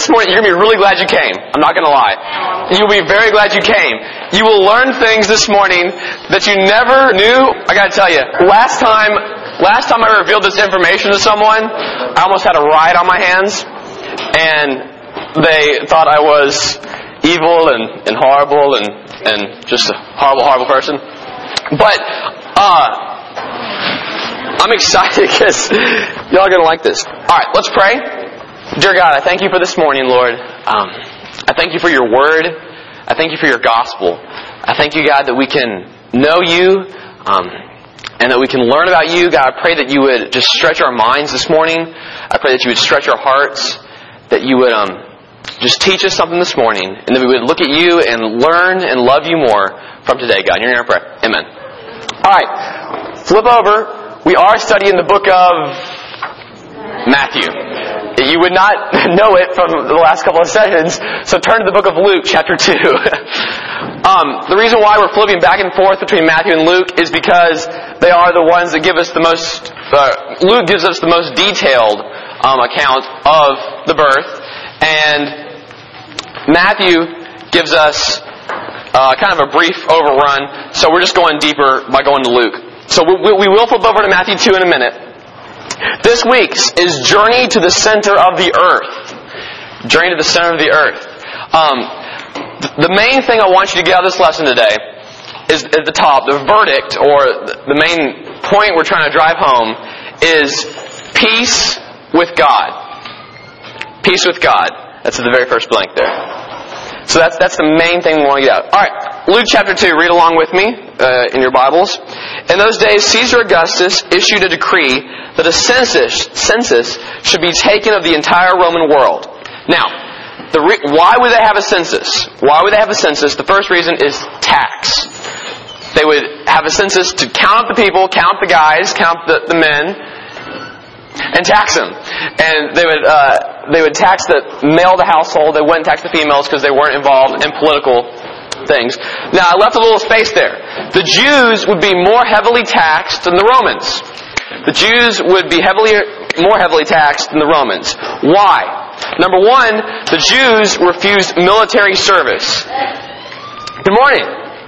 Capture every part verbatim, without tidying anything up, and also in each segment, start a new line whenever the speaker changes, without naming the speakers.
this morning, you're going to be really glad you came. I'm not going to lie. You'll be very glad you came. You will learn things this morning that you never knew. I got to tell you, last time, last time I revealed this information to someone, I almost had a riot on my hands. And they thought I was evil and, and horrible and, and just a horrible, horrible person. But, uh... I'm excited because y'all are going to like this. All right, let's pray. Dear God, I thank you for this morning, Lord. Um, I thank you for your word. I thank you for your gospel. I thank you, God, that we can know you um, and that we can learn about you. God, I pray that you would just stretch our minds this morning. I pray that you would stretch our hearts, that you would um, just teach us something this morning, and that we would look at you and learn and love you more from today, God. In your name I pray. Amen. All right, flip over. We are studying the book of Matthew. You would not know it from the last couple of sessions, so turn to the book of Luke, chapter two. um, the reason why we're flipping back and forth between Matthew and Luke is because they are the ones that give us the most, uh, Luke gives us the most detailed um, account of the birth, and Matthew gives us uh, kind of a brief overrun, so we're just going deeper by going to Luke. So we, we will flip over to Matthew two in a minute. This week's is Journey to the Center of the Earth. Journey to the Center of the Earth. Um, the main thing I want you to get out of this lesson today is at the top, the verdict, or the main point we're trying to drive home is peace with God. Peace with God. That's at the very first blank there. So that's that's the main thing we want to get out. All right, Luke chapter two. Read along with me uh, in your Bibles. In those days, Caesar Augustus issued a decree that a census census should be taken of the entire Roman world. Now, the re- why would they have a census? Why would they have a census? The first reason is tax. They would have a census to count up the people, count the guys, count the, the men, and tax them. And they would uh, they would tax the male of the household. They wouldn't tax the females because they weren't involved in political things. Now, I left a little space there. The Jews would be more heavily taxed than the Romans. The Jews would be heavily more heavily taxed than the Romans. Why? Number one, the Jews refused military service. Good morning.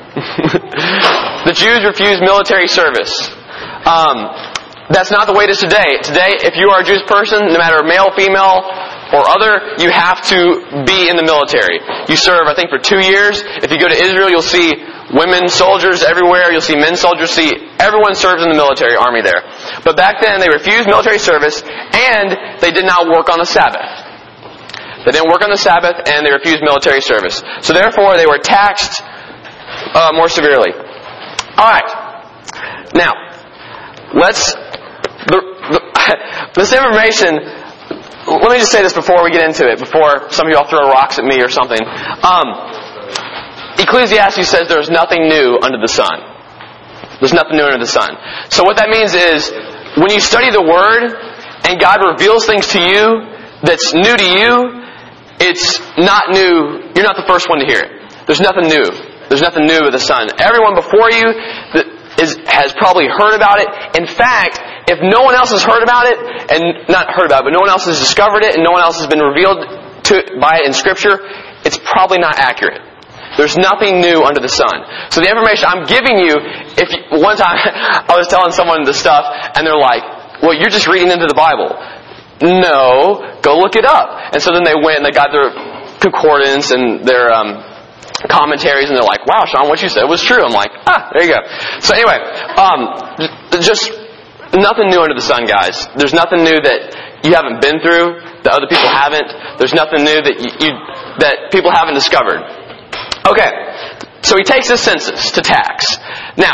The Jews refused military service. Um, that's not the way it is today. Today, if you are a Jewish person, no matter male, female, or other, you have to be in the military. You serve, I think, for two years. If you go to Israel, you'll see women soldiers everywhere. You'll see men soldiers. See, everyone serves in the military army there. But back then, they refused military service, and they did not work on the Sabbath. They didn't work on the Sabbath, and they refused military service. So therefore, they were taxed uh, more severely. All right. Now, let's... The, the, this information... Let me just say this before we get into it, before some of you all throw rocks at me or something. Um, Ecclesiastes says there's nothing new under the sun. There's nothing new under the sun. So what that means is, when you study the Word, and God reveals things to you that's new to you, it's not new. You're not the first one to hear it. There's nothing new. There's nothing new with the sun. Everyone before you that is, has probably heard about it. In fact, if no one else has heard about it, and not heard about it, but no one else has discovered it, and no one else has been revealed to by it in Scripture, it's probably not accurate. There's nothing new under the sun. So the information I'm giving you, if you, one time I was telling someone this stuff, and they're like, well, you're just reading into the Bible. No, go look it up. And so then they went and they got their concordance and their um, commentaries, and they're like, wow, Sean, what you said was true. I'm like, ah, there you go. So anyway, um, just nothing new under the sun, guys. There's nothing new that you haven't been through, that other people haven't. There's nothing new that you, you that people haven't discovered. Okay, so he takes this census to tax. Now,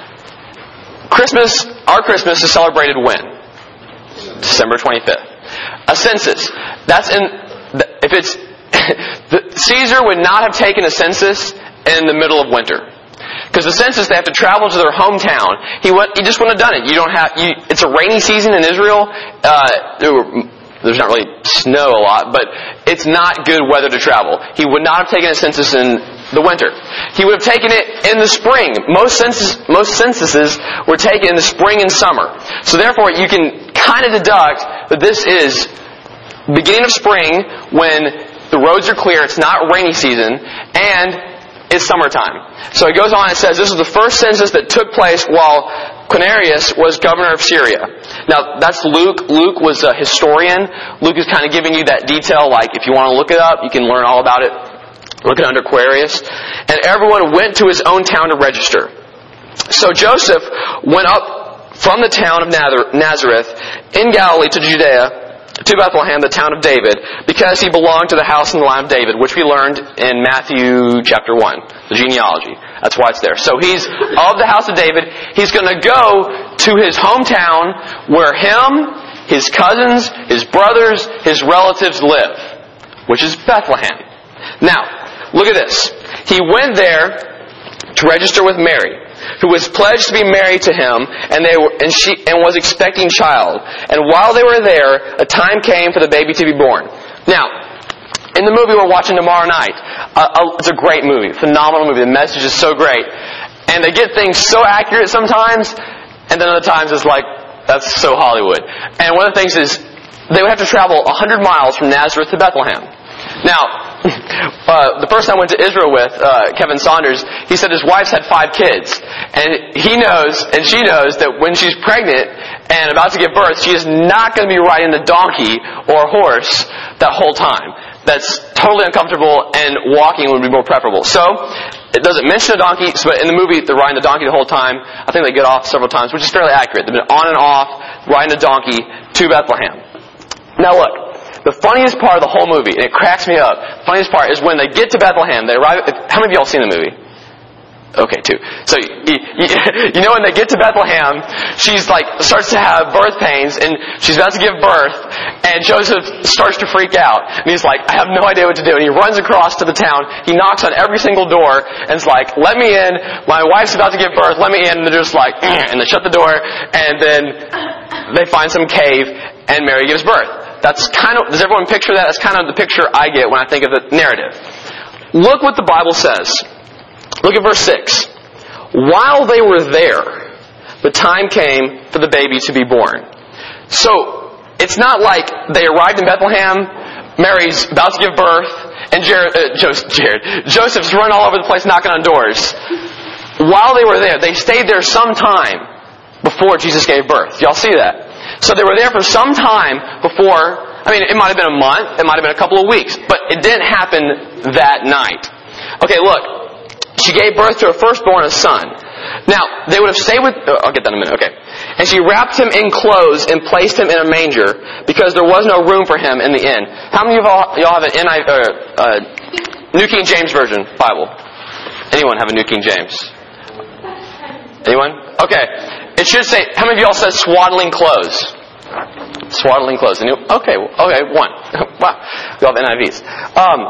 Christmas, our Christmas is celebrated when? December twenty-fifth. A census. That's in, if it's, Caesar would not have taken a census in the middle of winter. Because the census, they have to travel to their hometown. He would, he just wouldn't have done it. You don't have, you, it's a rainy season in Israel. Uh, there were, there's not really snow a lot, but it's not good weather to travel. He would not have taken a census in the winter. He would have taken it in the spring. Most census, most censuses were taken in the spring and summer. So therefore, you can kind of deduct that this is beginning of spring when the roads are clear, it's not rainy season, and it's summertime. So he goes on and says this was the first census that took place while Quirinius was governor of Syria. Now, that's Luke. Luke was a historian. Luke is kind of giving you that detail, like if you want to look it up, you can learn all about it. Look it under Quirinius. And everyone went to his own town to register. So Joseph went up from the town of Nazareth in Galilee to Judea, to Bethlehem, the town of David, because he belonged to the house and the line of David, which we learned in Matthew chapter one, the genealogy. That's why it's there. So he's of the house of David. He's going to go to his hometown where him, his cousins, his brothers, his relatives live, which is Bethlehem. Now, look at this. He went there to register with Mary, who was pledged to be married to him, and they were, and she and was expecting child. And while they were there, a time came for the baby to be born. Now, in the movie we're watching tomorrow night, uh, uh, it's a great movie, phenomenal movie. The message is so great, and they get things so accurate sometimes, and then other times it's like that's so Hollywood. And one of the things is they would have to travel one hundred miles from Nazareth to Bethlehem. Now, uh, the person I went to Israel with, uh, Kevin Saunders, he said his wife's had five kids. And he knows, and she knows, that when she's pregnant and about to give birth, she is not going to be riding the donkey or horse that whole time. That's totally uncomfortable, and walking would be more preferable. So, it doesn't mention a donkey, but in the movie, they're riding the donkey the whole time. I think they get off several times, which is fairly accurate. They've been on and off, riding a donkey to Bethlehem. Now look. The funniest part of the whole movie, and it cracks me up, the funniest part is when they get to Bethlehem, they arrive, how many of y'all seen the movie? Okay, two. So, you, you, you know when they get to Bethlehem, she's like, starts to have birth pains, and she's about to give birth, and Joseph starts to freak out. And he's like, I have no idea what to do. And he runs across to the town, he knocks on every single door, and is like, let me in, my wife's about to give birth, let me in, and they're just like, and they shut the door, and then they find some cave, and Mary gives birth. That's kind of, does everyone picture that? That's kind of the picture I get when I think of the narrative. Look what the Bible says. Look at verse six. While they were there, the time came for the baby to be born. So, it's not like they arrived in Bethlehem, Mary's about to give birth, and Jared, uh, Joseph, Jared, Joseph's run all over the place knocking on doors. While they were there, they stayed there some time before Jesus gave birth. Y'all see that? So they were there for some time before, I mean, it might have been a month, it might have been a couple of weeks, but it didn't happen that night. Okay, look. She gave birth to her firstborn, a son. Now, they would have stayed with, oh, I'll get that in a minute, okay. And she wrapped him in clothes and placed him in a manger because there was no room for him in the inn. How many of y'all, y'all have an N I V, uh, uh, New King James Version Bible? Anyone have a New King James? Anyone? Okay. It should say, how many of y'all said swaddling clothes? Swaddling clothes. Okay, okay, one. Wow. We all have N I Vs. Um,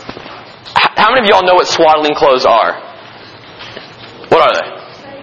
how many of y'all know what swaddling clothes are? What are they?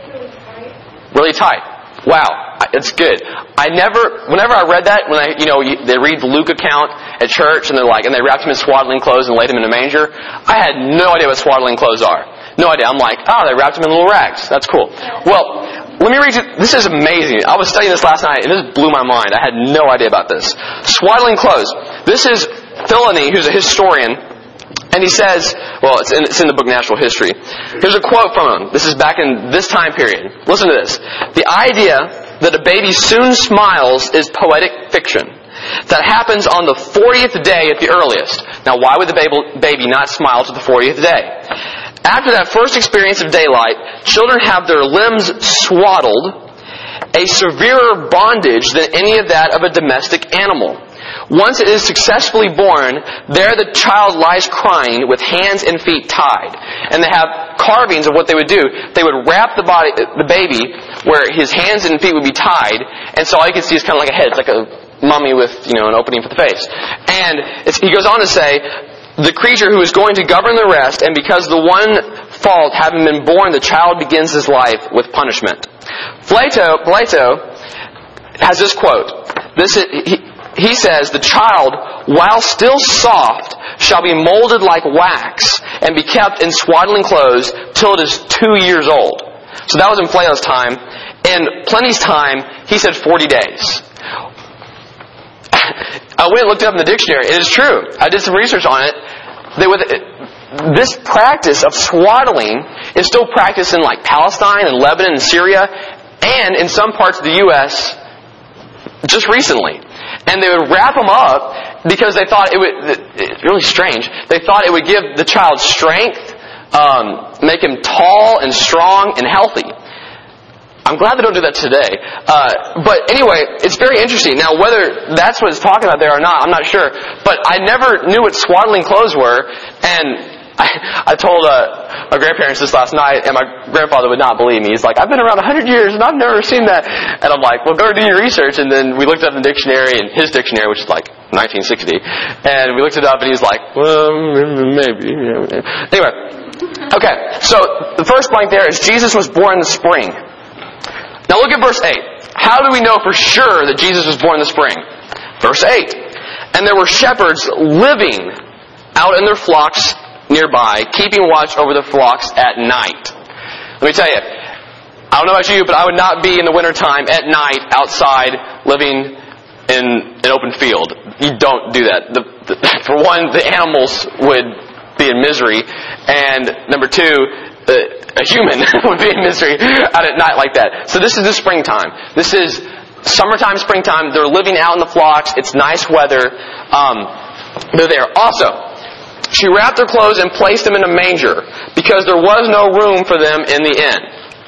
Really tight. Wow. It's good. I never, whenever I read that, when I, you know, they read the Luke account at church, and they're like, and they wrapped him in swaddling clothes and laid him in a manger, I had no idea what swaddling clothes are. No idea. I'm like, oh, they wrapped him in little rags. That's cool. Well, let me read you. This is amazing. I was studying this last night, and this blew my mind. I had no idea about this. Swaddling clothes. This is Philony, who's a historian, and he says, well, it's in, it's in the book Natural History. Here's a quote from him. This is back in this time period. Listen to this. The idea that a baby soon smiles is poetic fiction. That happens on the fortieth day at the earliest. Now, why would the baby not smile to the fortieth day? After that first experience of daylight, children have their limbs swaddled, a severer bondage than any of that of a domestic animal. Once it is successfully born, there the child lies crying with hands and feet tied. And they have carvings of what they would do. They would wrap the body, the baby, where his hands and feet would be tied, and so all you can see is kind of like a head. It's like a mummy with, you know, an opening for the face. And it's, he goes on to say, the creature who is going to govern the rest, and because the one fault having been born, the child begins his life with punishment. Plato, Plato has this quote. This is, he, he says, the child, while still soft, shall be molded like wax and be kept in swaddling clothes till it is two years old. So that was in Plato's time. In Pliny's time, he said forty days. I went and looked it up in the dictionary. It is true. I did some research on it. They would, this practice of swaddling is still practiced in like Palestine and Lebanon and Syria and in some parts of the U S just recently. And they would wrap them up because they thought it would, it's really strange, they thought it would give the child strength, um, make him tall and strong and healthy. I'm glad they don't do that today. Uh, but anyway, it's very interesting. Now, whether that's what it's talking about there or not, I'm not sure. But I never knew what swaddling clothes were. And I, I told uh, my grandparents this last night, and my grandfather would not believe me. He's like, I've been around one hundred years, and I've never seen that. And I'm like, well, go do your research. And then we looked up in the dictionary, and his dictionary, which is like nineteen sixty. And we looked it up, and he's like, well, maybe. Anyway. Okay, so the first blank there is Jesus was born in the spring. Now look at verse eight. How do we know for sure that Jesus was born in the spring? Verse eight. And there were shepherds living out in their flocks nearby, keeping watch over the flocks at night. Let me tell you, I don't know about you, but I would not be in the wintertime at night outside living in an open field. You don't do that. The, the, for one, the animals would be in misery. And number two, the a human would be in misery out at night like that. So this is the springtime. This is summertime, springtime. They're living out in the flocks. It's nice weather. Um, they're there. Also, she wrapped their clothes and placed them in a manger because there was no room for them in the inn.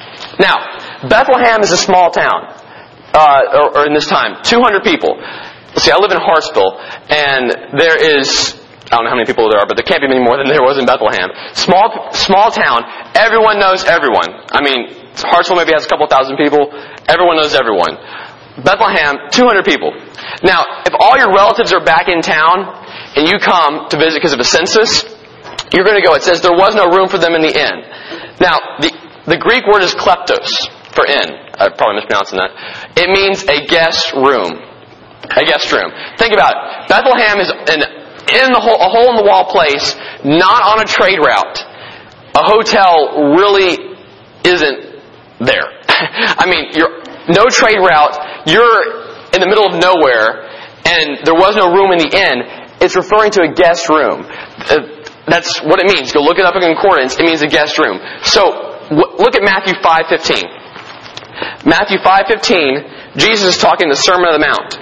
Now, Bethlehem is a small town, uh, or, or in this time, two hundred people. Let's see, I live in Hartsville, and there is, I don't know how many people there are, but there can't be many more than there was in Bethlehem. Small, small town. Everyone knows everyone. I mean, Hartsville maybe has a couple thousand people. Everyone knows everyone. Bethlehem, two hundred people. Now, if all your relatives are back in town and you come to visit because of a census, you're going to go. It says there was no room for them in the inn. Now, the the Greek word is kleptos for inn. I'm probably mispronouncing that. It means a guest room. A guest room. Think about it. Bethlehem is an in the hole, a hole-in-the-wall place, not on a trade route. A hotel really isn't there. I mean, you're no trade route. You're in the middle of nowhere, and there was no room in the inn. It's referring to a guest room. Uh, that's what it means. Go look it up in concordance. It means a guest room. So w- look at Matthew five fifteen. Matthew five fifteen. Jesus is talking the Sermon on the Mount.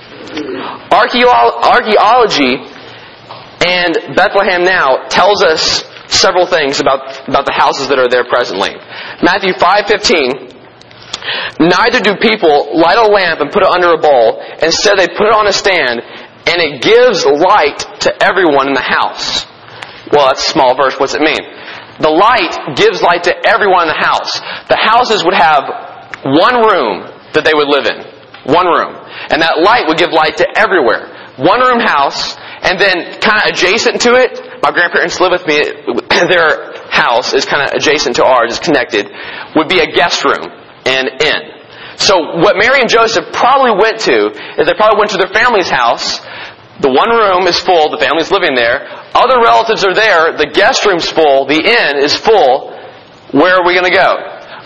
Archaeo- archaeology. And Bethlehem now tells us several things about, about the houses that are there presently. Matthew five fifteen. Neither do people light a lamp and put it under a bowl. Instead they put it on a stand, and it gives light to everyone in the house. Well, that's a small verse. What's it mean? The light gives light to everyone in the house. The houses would have one room that they would live in. One room. And that light would give light to everywhere. One room house. And then kind of adjacent to it, my grandparents live with me, their house is kind of adjacent to ours, is connected, would be a guest room, an inn. So what Mary and Joseph probably went to is they probably went to their family's house. The one room is full, the family's living there. Other relatives are there, the guest room's full, the inn is full. Where are we going to go?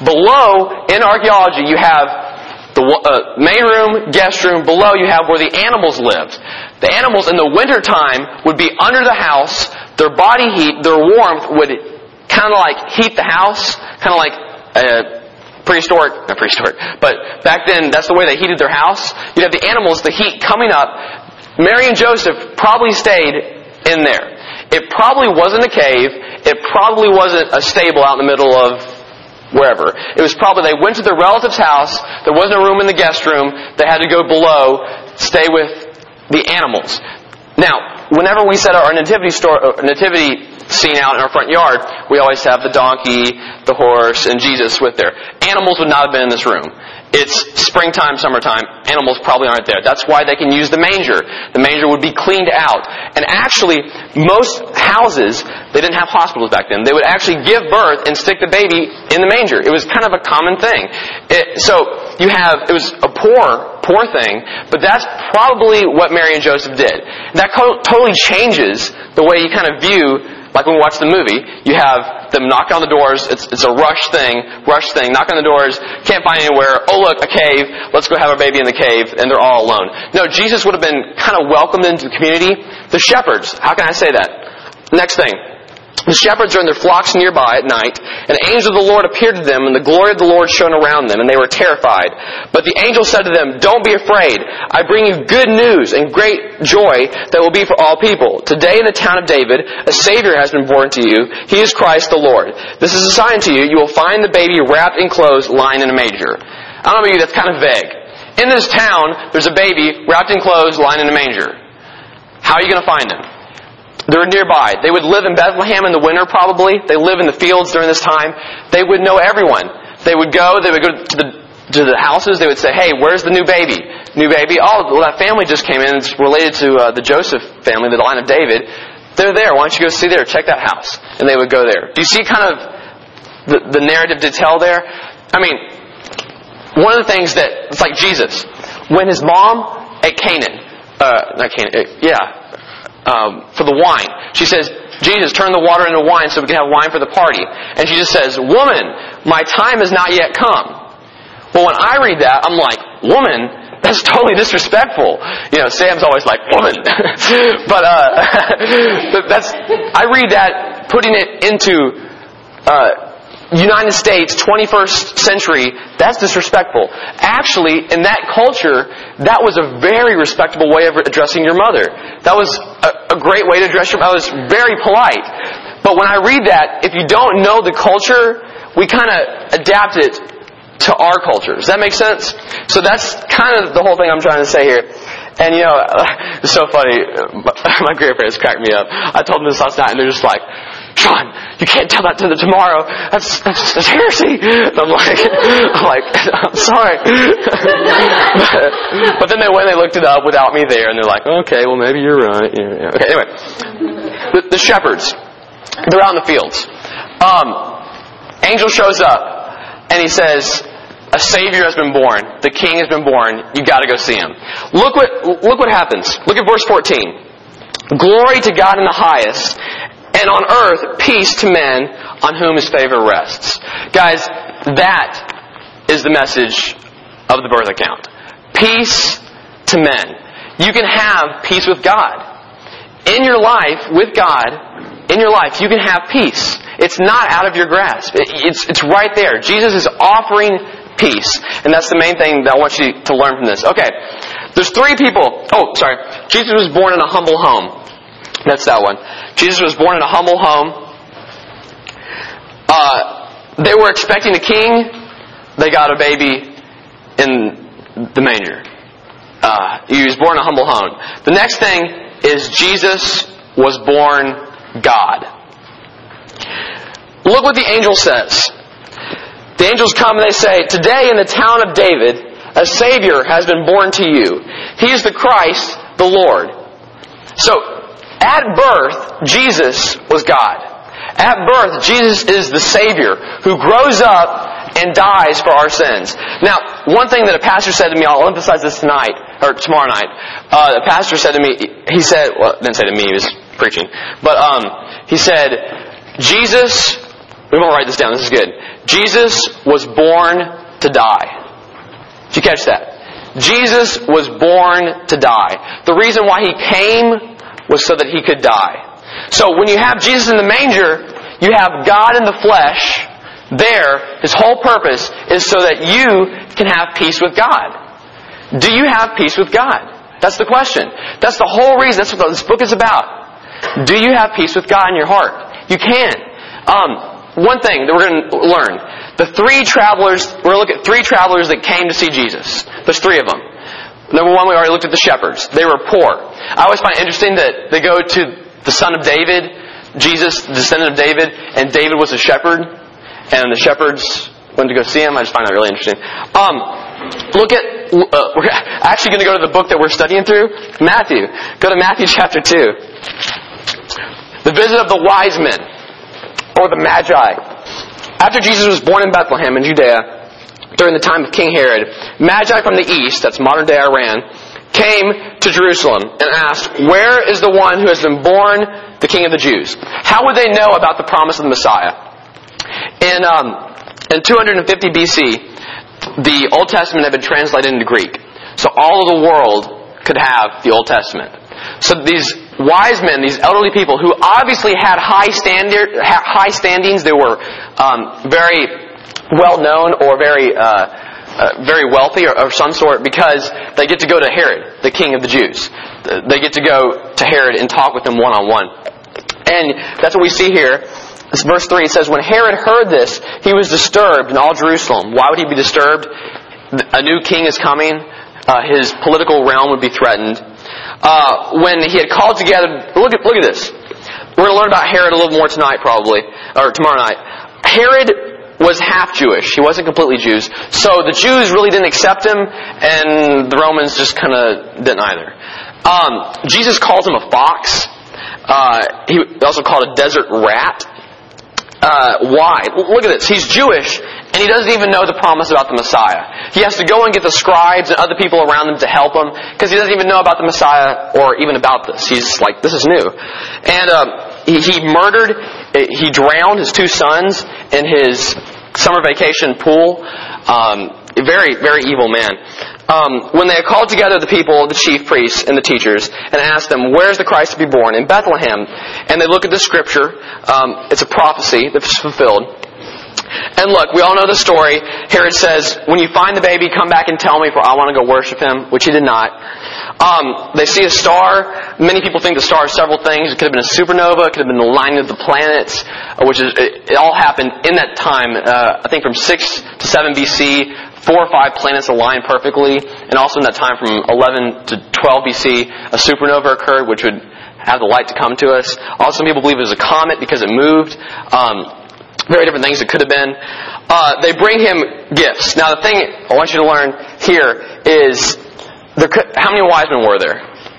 Below, in archaeology, you have the uh, main room, guest room. Below, you have where the animals lived. The animals in the wintertime would be under the house. Their body heat, their warmth would kind of like heat the house. Kind of like uh, prehistoric, not prehistoric, but back then that's the way they heated their house. You'd have the animals, the heat coming up. Mary and Joseph probably stayed in there. It probably wasn't a cave. It probably wasn't a stable out in the middle of wherever. It was probably they went to their relative's house. There wasn't a room in the guest room. They had to go below, stay with the animals. Now, whenever we set our nativity store, nativity scene out in our front yard, we always have the donkey, the horse, and Jesus with there. Animals would not have been in this room. It's springtime, summertime. Animals probably aren't there. That's why they can use the manger. The manger would be cleaned out. And actually, most houses, they didn't have hospitals back then. They would actually give birth and stick the baby in the manger. It was kind of a common thing. It, so, you have, it was a poor, poor thing, but that's probably what Mary and Joseph did. That co- totally changes the way you kind of view like when we watch the movie, you have them knock on the doors. It's, it's a rush thing, rush thing. Knock on the doors, can't find anywhere. Oh, look, a cave. Let's go have our baby in the cave, and they're all alone. No, Jesus would have been kind of welcomed into the community. The shepherds, how can I say that? Next thing. The shepherds are in their flocks nearby at night, and the angel of the Lord appeared to them, and the glory of the Lord shone around them, and they were terrified. But the angel said to them, "Don't be afraid. I bring you good news and great joy that will be for all people. Today in the town of David, a Savior has been born to you. He is Christ the Lord. This is a sign to you. You will find the baby wrapped in clothes, lying in a manger." I don't know about you, that's kind of vague. In this town, there's a baby wrapped in clothes, lying in a manger. How are you going to find him? They're nearby. They would live in Bethlehem in the winter probably. They live in the fields during this time. They would know everyone. They would go, they would go to the to the houses. They would say, "Hey, where's the new baby? New baby? Oh, well, that family just came in. It's related to uh, the Joseph family, the line of David. They're there. Why don't you go see there? Check that house." And they would go there. Do you see kind of the, the narrative detail there? I mean, one of the things that, it's like Jesus. When his mom at Canaan, uh, not Canaan, uh, yeah, Um, for the wine. She says, "Jesus, turn the water into wine so we can have wine for the party." And she just says, "Woman, my time has not yet come." Well, when I read that, I'm like, woman? That's totally disrespectful. You know, Sam's always like, woman. but uh, that's I read that, putting it into uh, United States, twenty-first century, that's disrespectful. Actually, in that culture, that was a very respectable way of addressing your mother. That was a, a great way to address your mother. It was very polite. But when I read that, if you don't know the culture, we kind of adapt it to our culture. Does that make sense? So that's kind of the whole thing I'm trying to say here. And you know, it's so funny. My grandparents cracked me up. I told them this last night, and they're just like, "Sean, you can't tell that to them tomorrow. That's that's, that's heresy." And I'm like, I'm like, I'm sorry. but, but then they went and they looked it up without me there, and they're like, "Okay, well maybe you're right." Yeah, yeah. Okay, anyway, the, the shepherds, they're out in the fields. Um, angel shows up, and he says, "A Savior has been born. The King has been born. You got to go see him." Look what look what happens. Look at verse fourteen. "Glory to God in the highest, and on earth peace to men on whom His favor rests." Guys, that is the message of the birth account. Peace to men. You can have peace with God. In your life, with God, in your life, you can have peace. It's not out of your grasp. It, it's it's right there. Jesus is offering peace. And that's the main thing that I want you to learn from this. Okay. There's three people. Oh, sorry. Jesus was born in a humble home. That's that one. Jesus was born in a humble home. Uh, they were expecting a king. They got a baby in the manger. Uh, he was born in a humble home. The next thing is Jesus was born God. Look what the angel says. The angels come and they say, "Today in the town of David, a Savior has been born to you. He is the Christ, the Lord." So, at birth, Jesus was God. At birth, Jesus is the Savior who grows up and dies for our sins. Now, one thing that a pastor said to me, I'll emphasize this tonight, or tomorrow night. Uh, the pastor said to me, he said, well, didn't say to me, he was preaching, but um, he said, Jesus, we won't write this down, this is good. Jesus was born to die. Did you catch that? Jesus was born to die. The reason why He came was so that He could die. So when you have Jesus in the manger, you have God in the flesh there. His whole purpose is so that you can have peace with God. Do you have peace with God? That's the question. That's the whole reason. That's what this book is about. Do you have peace with God in your heart? You can. Um, one thing that we're going to learn. The three travelers, we're going to look at three travelers that came to see Jesus. There's three of them. Number one, we already looked at the shepherds. They were poor. I always find it interesting that they go to the son of David, Jesus, the descendant of David, and David was a shepherd, and the shepherds went to go see him. I just find that really interesting. Um, look at, uh, we're actually going to go to the book that we're studying through, Matthew. Go to Matthew chapter two. The visit of the wise men, or the Magi. After Jesus was born in Bethlehem in Judea, during the time of King Herod, Magi from the east, that's modern day Iran, came to Jerusalem and asked, "Where is the one who has been born the King of the Jews?" How would they know about the promise of the Messiah? In, um, in two hundred fifty B C, the Old Testament had been translated into Greek. So all of the world could have the Old Testament. So these wise men, these elderly people who obviously had high standard, high standings, they were um, very well known or very uh, uh, very wealthy or of some sort, because they get to go to Herod, the king of the Jews. They get to go to Herod and talk with him one on one, and that's what we see here. This verse three says, "When Herod heard this, he was disturbed in all Jerusalem." Why would he be disturbed? A new king is coming. Uh, his political realm would be threatened. Uh, when he had called together, look at look at this. We're going to learn about Herod a little more tonight, probably, or tomorrow night. Herod was half Jewish. He wasn't completely Jews. So the Jews really didn't accept him, and the Romans just kind of didn't either. Um, Jesus calls him a fox. Uh, he also called a desert rat. Uh, why? Look at this. He's Jewish, and he doesn't even know the promise about the Messiah. He has to go and get the scribes and other people around him to help him, because he doesn't even know about the Messiah or even about this. He's like, this is new. And uh, he, he murdered, he drowned his two sons in his summer vacation pool. Um, a very, very evil man. Um, when they had called together the people, the chief priests and the teachers, and asked them, "Where is the Christ to be born?" "In Bethlehem." And they look at the scripture. Um, it's a prophecy that's fulfilled. And look, we all know the story. Herod says, "When you find the baby, come back and tell me, for I want to go worship him," which he did not. Um, they see a star. Many people think the star is several things. It could have been a supernova. It could have been the lining of the planets, uh, which is it, it all happened in that time. Uh, I think from six to seven B C, four or five planets aligned perfectly. And also in that time from eleven to twelve B C, a supernova occurred, which would have the light to come to us. Also, some people believe it was a comet because it moved. Um, very different things it could have been. Uh, they bring him gifts. Now, the thing I want you to learn here is, there could, how many wise men were there?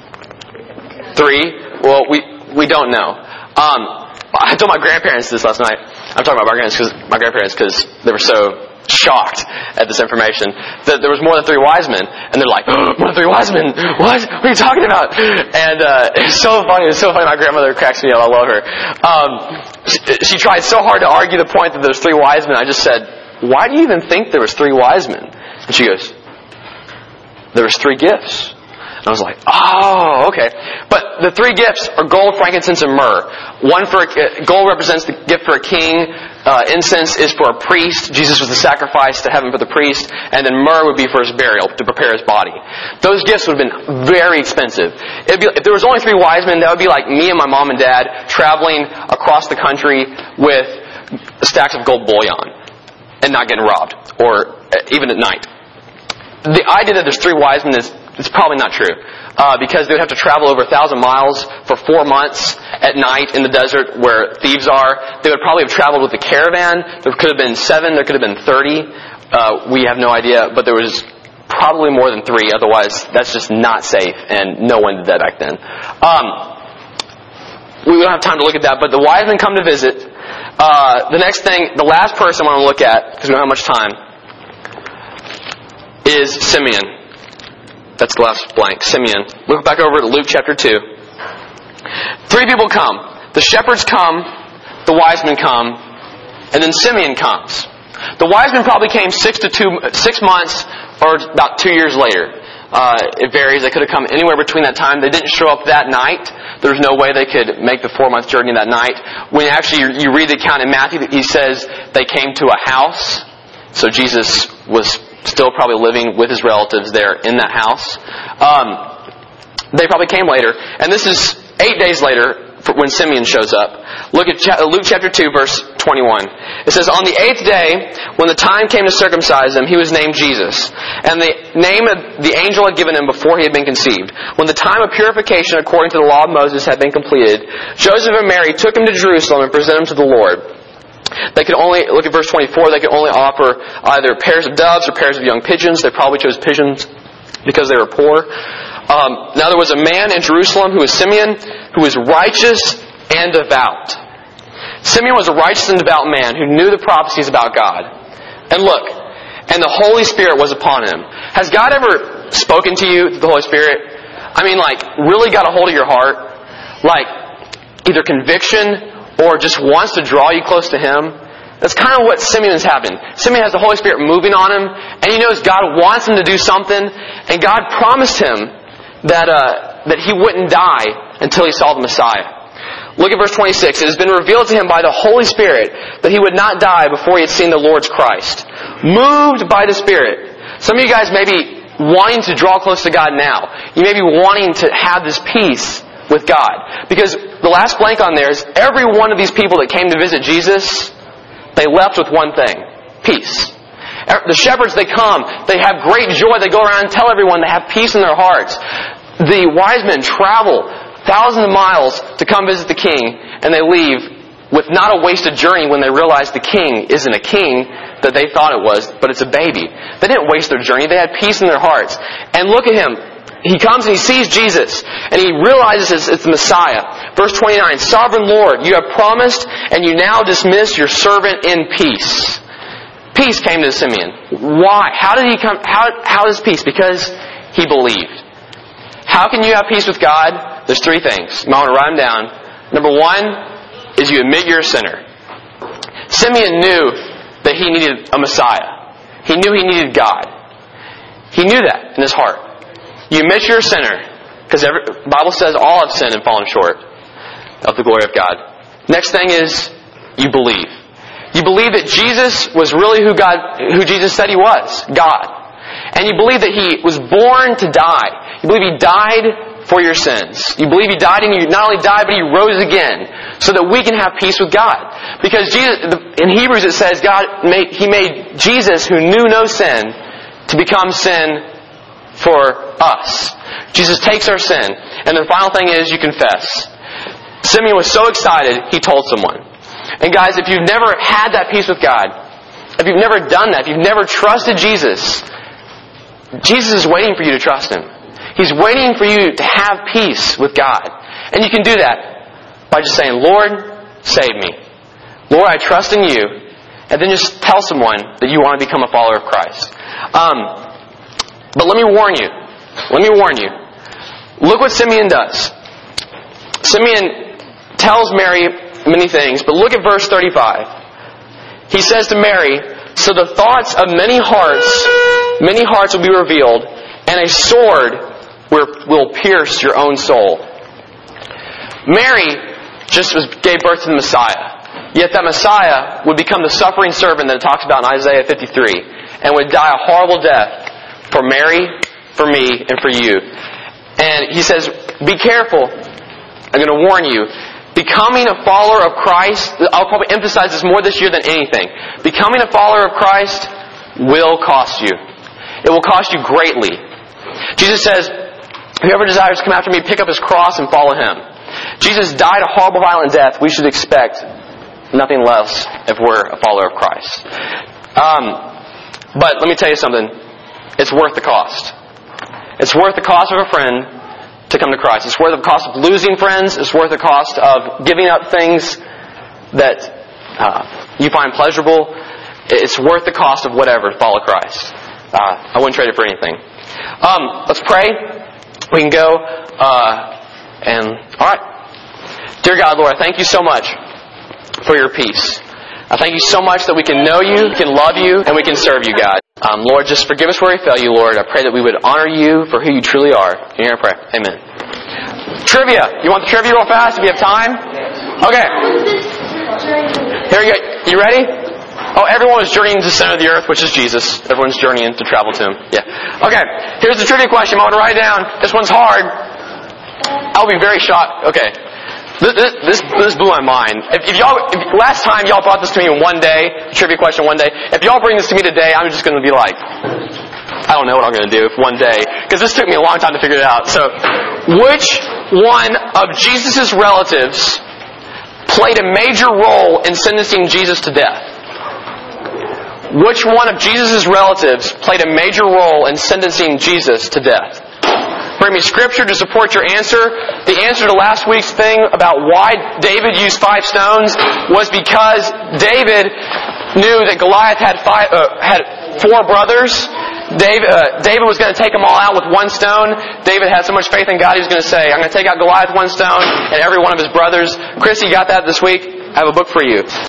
Three? Well, we we don't know. Um, I told my grandparents this last night. I'm talking about my grandparents because my grandparents because they were so shocked at this information that there was more than three wise men, and they're like, oh, "More than three wise men? What? What are you talking about?" And uh, it's so funny. It's so funny. My grandmother cracks me up. I love her. Um, she, she tried so hard to argue the point that there's three wise men. I just said, "Why do you even think there was three wise men?" And she goes, "There was three gifts." And I was like, "Oh, okay." But the three gifts are gold, frankincense, and myrrh. One for a, gold represents the gift for a king. Uh, incense is for a priest. Jesus was the sacrifice to heaven for the priest. And then myrrh would be for his burial, to prepare his body. Those gifts would have been very expensive. It'd be, if there was only three wise men, that would be like me and my mom and dad traveling across the country with stacks of gold bullion and not getting robbed, or even at night. The idea that there's three wise men is it's probably not true. Uh, because they would have to travel over a thousand miles for four months at night in the desert where thieves are. They would probably have traveled with a caravan. There could have been seven, there could have been thirty. Uh, we have no idea, but there was probably more than three. Otherwise, that's just not safe, and no one did that back then. Um, we don't have time to look at that, but the wise men come to visit. Uh, the next thing, the last person I want to look at, because we don't have much time, is Simeon. That's the last blank. Simeon. Look back over to Luke chapter two. Three people come. The shepherds come, the wise men come, and then Simeon comes. The wise men probably came six to two, six months or about two years later. Uh, it varies. They could have come anywhere between that time. They didn't show up that night. There was no way they could make the four-month journey that night. When actually you read the account in Matthew, he says they came to a house. So Jesus was still probably living with his relatives there in that house. Um, they probably came later. And this is eight days later when Simeon shows up. Look at Luke chapter two, verse twenty-one. It says, "On the eighth day, when the time came to circumcise him, he was named Jesus. And the name of the angel had given him before he had been conceived. When the time of purification according to the law of Moses had been completed, Joseph and Mary took him to Jerusalem and presented him to the Lord. They could only, look at verse twenty-four, they could only offer either pairs of doves or pairs of young pigeons. They probably chose pigeons because they were poor. Um, now there was a man in Jerusalem who was Simeon, who was righteous and devout. Simeon was a righteous and devout man who knew the prophecies about God. And look, and the Holy Spirit was upon him. Has God ever spoken to you through the Holy Spirit? I mean, like, really got a hold of your heart? Like, either conviction or just wants to draw you close to Him? That's kind of what Simeon is having. Simeon has the Holy Spirit moving on him, and he knows God wants him to do something, and God promised him that uh, that he wouldn't die until he saw the Messiah. Look at verse twenty-six. It has been revealed to him by the Holy Spirit that he would not die before he had seen the Lord's Christ. Moved by the Spirit. Some of you guys may be wanting to draw close to God now. You may be wanting to have this peace with God. Because the last blank on there is every one of these people that came to visit Jesus, they left with one thing. Peace. The shepherds, they come. They have great joy. They go around and tell everyone they have peace in their hearts. The wise men travel thousands of miles to come visit the king, and they leave with not a wasted journey when they realize the king isn't a king that they thought it was, but it's a baby. They didn't waste their journey. They had peace in their hearts. And look at him. He comes and he sees Jesus, and he realizes it's the Messiah. Verse twenty-nine, Sovereign Lord, you have promised, and you now dismiss your servant in peace. Peace came to Simeon. Why? How did he come? How, how is peace? Because he believed. How can you have peace with God? There's three things. You might want to write them down. Number one is you admit you're a sinner. Simeon knew that he needed a Messiah. He knew he needed God. He knew that in his heart. You admit you're a sinner, because the Bible says all have sinned and fallen short of the glory of God. Next thing is, you believe. You believe that Jesus was really who God, who Jesus said He was, God. And you believe that He was born to die. You believe He died for your sins. You believe He died, and He not only died, but He rose again, so that we can have peace with God. Because Jesus, in Hebrews it says, God made, He made Jesus, who knew no sin, to become sin for us. Jesus takes our sin. And the final thing is you confess. Simeon was so excited, he told someone. And guys, if you've never had that peace with God, if you've never done that, if you've never trusted Jesus, Jesus is waiting for you to trust Him. He's waiting for you to have peace with God. And you can do that by just saying, Lord, save me. Lord, I trust in You. And then just tell someone that you want to become a follower of Christ. Um... But let me warn you. Let me warn you. Look what Simeon does. Simeon tells Mary many things, but look at verse thirty-five. He says to Mary, So the thoughts of many hearts, many hearts will be revealed, and a sword will pierce your own soul. Mary just gave birth to the Messiah. Yet that Messiah would become the suffering servant that it talks about in Isaiah fifty-three, and would die a horrible death for Mary, for me, and for you. And he says, be careful. I'm going to warn you. Becoming a follower of Christ, I'll probably emphasize this more this year than anything. Becoming a follower of Christ will cost you. It will cost you greatly. Jesus says, whoever desires to come after me, pick up his cross and follow Him. Jesus died a horrible, violent death. We should expect nothing less if we're a follower of Christ. Um, but let me tell you something. It's worth the cost. It's worth the cost of a friend to come to Christ. It's worth the cost of losing friends. It's worth the cost of giving up things that uh, you find pleasurable. It's worth the cost of whatever to follow Christ. Uh, I wouldn't trade it for anything. Um, let's pray. We can go. Uh, and all right. Dear God, Lord, I thank You so much for Your peace. I thank You so much that we can know You, we can love You, and we can serve You, God. Um, Lord, just forgive us where we fail You, Lord. I pray that we would honor You for who You truly are. In Your prayer. Amen. Trivia. You want the trivia real fast if you have time? Okay. Here you go. You ready? Oh, everyone is journeying to the center of the earth, which is Jesus. Everyone's journeying to travel to Him. Yeah. Okay. Here's the trivia question. I'm going to write it down. This one's hard. I'll be very shocked. Okay. This, this, this, this blew my mind. If, if y'all, if, last time y'all brought this to me in one day, trivia question one day. If y'all bring this to me today, I'm just going to be like, I don't know what I'm going to do one day. Because this took me a long time to figure it out. So, which one of Jesus' relatives played a major role in sentencing Jesus to death? Which one of Jesus' relatives played a major role in sentencing Jesus to death? Bring me scripture to support your answer. The answer to last week's thing about why David used five stones was because David knew that Goliath had five, uh, had four brothers, David, uh, David was going to take them all out with one stone. David had so much faith in God, he was going to say, I'm going to take out Goliath with one stone and every one of his brothers. Chris, you got that this week? I have a book for you.